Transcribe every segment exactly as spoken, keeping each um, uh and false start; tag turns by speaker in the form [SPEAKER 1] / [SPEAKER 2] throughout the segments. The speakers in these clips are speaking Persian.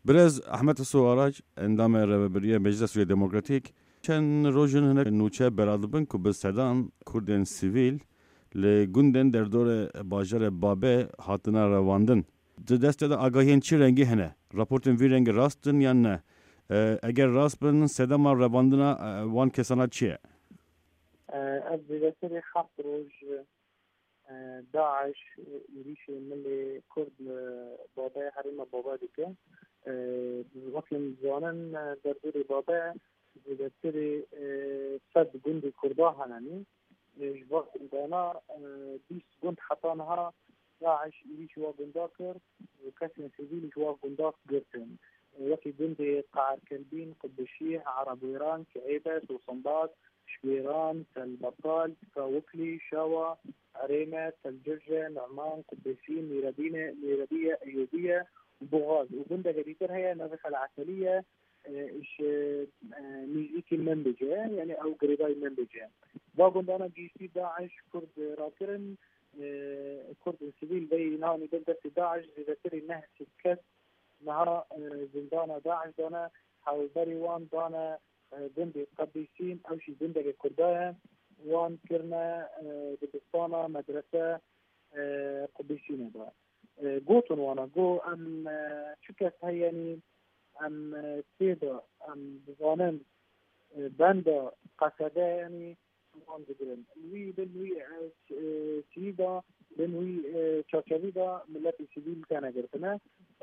[SPEAKER 1] برز احمد سواراج اندام رهبری مجلس سوریه دموکراتیک چند روزن هناك نوچه برادبن کو به صدام کردن سیویل لگوندن در دور باجر بابه هاتنا رواندن. دست دا آگاهین چی رنگی هنه؟ راپورتن وی رنگ راستن یا نه؟ اگر راست بن صدام رواندنا وان کسانات چیه؟
[SPEAKER 2] از دیگه خط روز داعش يريش من كرد بابا حريم بابا ديك وقت زانن دردور بابا زيدتري صد جندي كرداها يعني جوات عندنا بيس جند حطانها داعش يريش واجنداكر وكسر سبيل جوا جنداك جرتن وقت جندي قعر كلبين قدشيه عرب ايران كعيبه وصنباط شبيران تل بطال كوكلي شاوى عريمة تلجرجة نعمان قدسين ميرابينة ميرابية أيوبية وبوغاز وبندا جديدة هي نافخة العسلية إيش ميزيكي المنبجة يعني أو قريباي المنبجة باقون دانا جيشي داعش كرد راكرن كرد سبيل بي نهاني بلدة داعش زيدتري نهر سكت نهار زندانا داعش دانا حاول وان دانا بندق قديسين أو شيء بندق كردايا وان كرنا دبستانا مدرسة قديسين هذا قوتن وانا قو أم شكت هياني أم سيدا أم بزانن بندا قصدا يعني وان دقرن وي بنوي سيدا بنوي شاكويدا ملتي سبيل كان قرتنا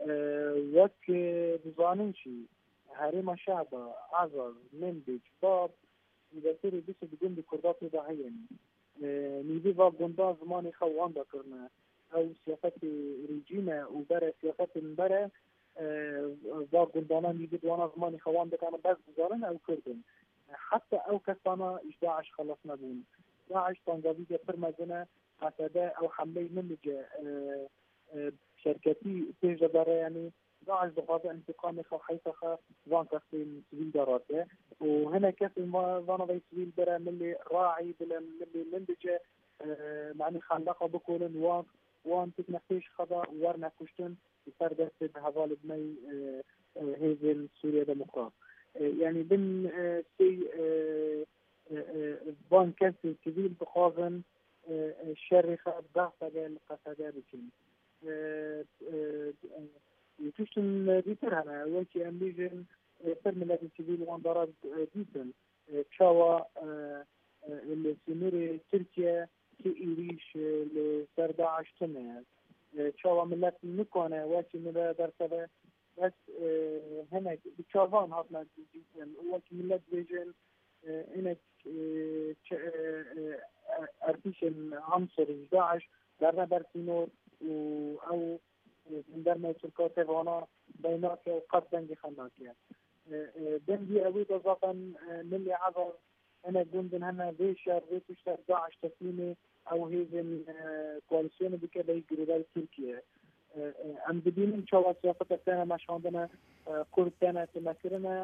[SPEAKER 2] وك بزانن شيء هرم شعبه عزر منبج باب إذا تري بس بجند كردات داعيين نيجي باب جندا زماني خوان ذكرنا أو سياسات ريجينا وبرا سياسات برا باب جندانا نيجي وانا زماني خوان ذكرنا بس بزارنا أو كردن حتى أو كسانا إيش داعش خلصنا بون داعش تنجابيجا فرمزنا قصدا أو حملي منجا شركتي تيجا برا يعني داعش بغضاء انتقامي خو حيثخة وان كسين سبيل دراته وهنا كسين وانا بي سبيل برا ملي راعي بلا ملي مندجة معني خلقه بكولن وان وان تتنفيش خضا وارنا كشتن يفردت بهذال بني هيزن سوريا ديمقراط يعني بن سي وان كسين سبيل بخاظن الشرخة بغضاء القصدا بكين يتوشن ديتر هنا وكي أمريكان فرملة السبيل وان ضرب ديتن شاوا السمير تركيا كي إيريش لسرداعش تنه شاوا ملت نكونه وكي ملا درسبه بس هنا بشافان هاتنا ديتن وكي ملت بيجن هناك أرتيشن عنصر داعش درنا برسينور أو من درمه تركات وانا بيناك وقد دنجي خناكيا دنجي أبي تزاقا ملي عذر أنا جندن هنا بيشار بيتشتر داعش تسليمي أو هيزن كواليسيون بكذا يجري تركيا أم بدين إن شاء الله سياسة الثانية مش عندنا كل سنة تمكرنا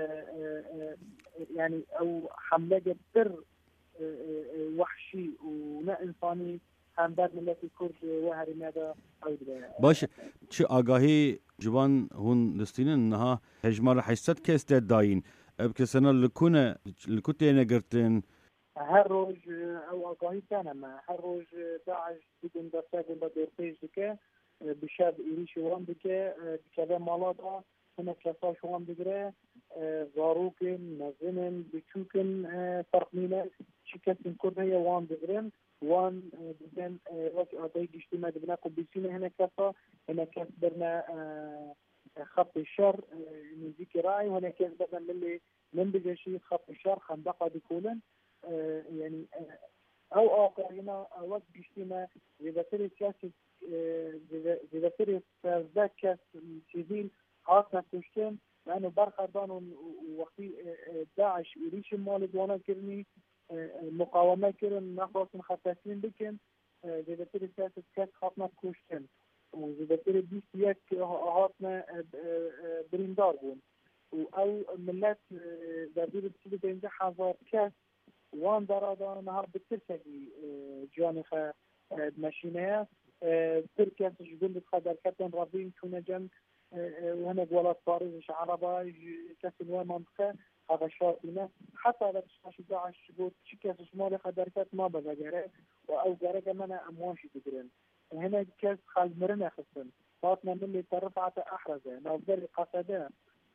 [SPEAKER 2] يعني أو حملة جبر وحشي ونا إنساني هم بعد ملتی کرد و هر ماذا أودره.
[SPEAKER 1] باشه چه آگاهی جوان هون دستینن نها هجمار حیثت که است داین اب کسنا لکونه لکوته نگرتن
[SPEAKER 2] هر روز او آگاهی کنه ما هر روز داعش بدون دسته بدون دورتیج دکه بشاب ایریش وام دکه بکده مالادا هنه کساش وام دگره زاروکن نزنن بچوکن فرقمینه چی کسین کرد هیا وام دگرن وان بدن وقت آدای اجتماعی بنا قبیسینه هنه کسا هنه کس برنا خط الشر نزيك راعي وهنا كان بدنا من من بجشي خط الشر خندقة بكولن يعني أو آخرين وقت اجتماعي إذا تري سياسة إذا تري ذاك كاس سيفيل عاصمة كشتن لأنه برخدان وقتي داعش يريش المال دوانا كرني مقاومة كرن نخلص من خطاسين بكن إذا تري سياسة كاس خاطنا كشتن وإذا تري بيس يك هاتنا بريندار بون أو ملات دردير بسيطة بينجا حضار كاس وان درادا نهار بترسكي جانخة ماشينية تركيا سجدون بتخدر كتن رابين كونا جن وهناك ولاد باريس عربة كسر منطقة هذا شاطئنا حتى على تشتاش داعش قلت شكاس شمالي خدركات ما بقى جرى أو جرى كمان أمواشي تدرين هنا كاس خالد مرنا خصن فاطمة من اللي ترفعت أحرزة نافذة قصدا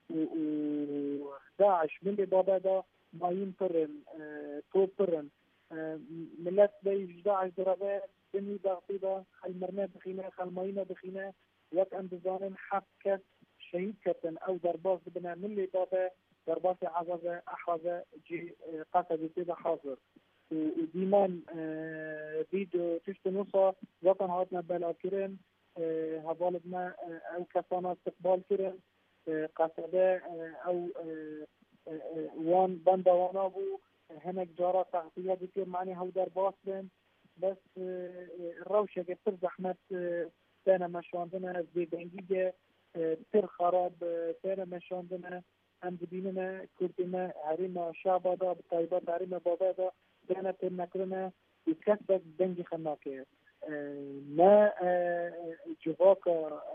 [SPEAKER 2] وداعش من اللي بابا دا ما ينطرن توبرن ملت بيج داعش دربة بني ضغطيبة خال مرنا بخينا خال ماينا بخينا وقت أن بزانن حق كاس شهيد كتن أو درباس بنا من اللي بابا درباس عزازة أحرزة جي قصد تيدا حاضر وديمان بيدو تشت نصا وطن هاتنا بلا كرن هبالدنا أو كسانا استقبال كرن قصده أو وان بندا وانابو هناك جارة تغطية بكير معني هو درباس بن بس الروشة كتر زحمة تانا مشاندنا في بنجيجة تر خراب تانا مشاندنا هم بديننا كردنا هريما شعبا دا بطيبات هريما بابا دا تانا تنكرنا يتكسبك بنجي خناكي ما جواك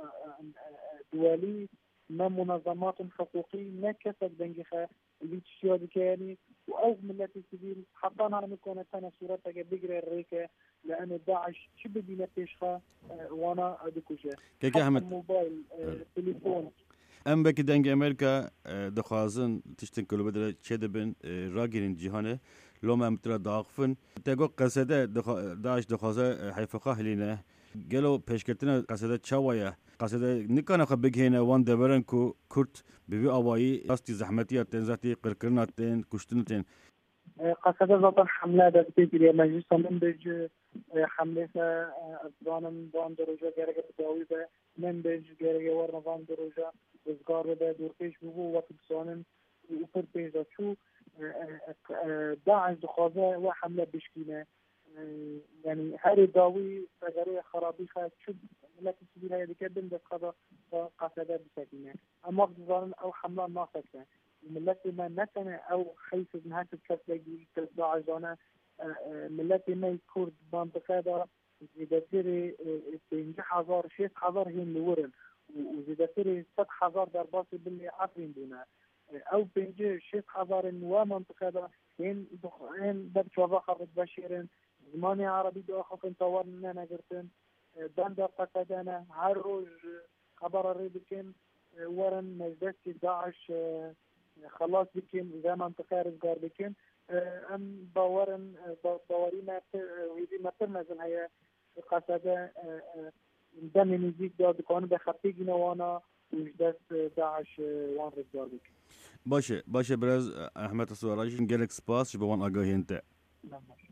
[SPEAKER 2] دولي ما منظمات حقوقية ما كسب بنجي خا اللي تشتيها بكياني وأو ملة السبيل حتى أنا مكونة أنا صورتها بقرأ الريكة لأن داعش شبه دينا تشخى وانا أدكوشة
[SPEAKER 1] كيكي أحمد
[SPEAKER 2] موبايل تليفون
[SPEAKER 1] ام بکی دنگ امریکا دخوازن تشتن کلو بدر چه دبن راگیرین جهانه لوم ام ترا داغفن تگو قصده داعش دخوازه حیفقه هلینه گلو پیشکتنا قصده چاویه قصده نکانه خو بگهینه وان دورن کو کرد بوی آوایی راستی زحمتی تنزاتی قرقرناتین کشتنتین
[SPEAKER 2] قصده ذات حمله ده بتجري مجلس من بيج حمله افغان بان درجه گرگه داوی به من بيج گرگه ور نظام درجه وزگار به دور پیش بو وقت سانن اوپر پیش دا شو داعش دخوازه و حمله بشكينه يعني هاري داوي تجاري خرابي خا شو ملك السبيل هي بكدم ده قضا قصده بسكينه اما بظن او حمله ناقصه ملتي ما نتنا او حيث انها تتكتل داعش دانا ملتي ما يكورد منطقه دا زيدتري تنجح هزار شيخ هزار هين لورن وزيدتري ست هزار درباسي باللي عطرين دونا او بنجي شيخ هزار ومنطقه دا هين دخين برشوضا خرج بشيرن زماني عربي دو اخوكن طورنا نقرتن بندا قصدنا هروج خبر الريبكن ورن مجدسي داعش خلاص بكين زي منطقه رزقار بكين ام باورن باورينا ويدي ما ترمزن هي قصده دم نزيك دا دكان بخطي جنوانا وجدت داعش وان رزقار بكين
[SPEAKER 1] باشه باشه براز احمد السواراجي گلک سپاس شبوان آگاهی انت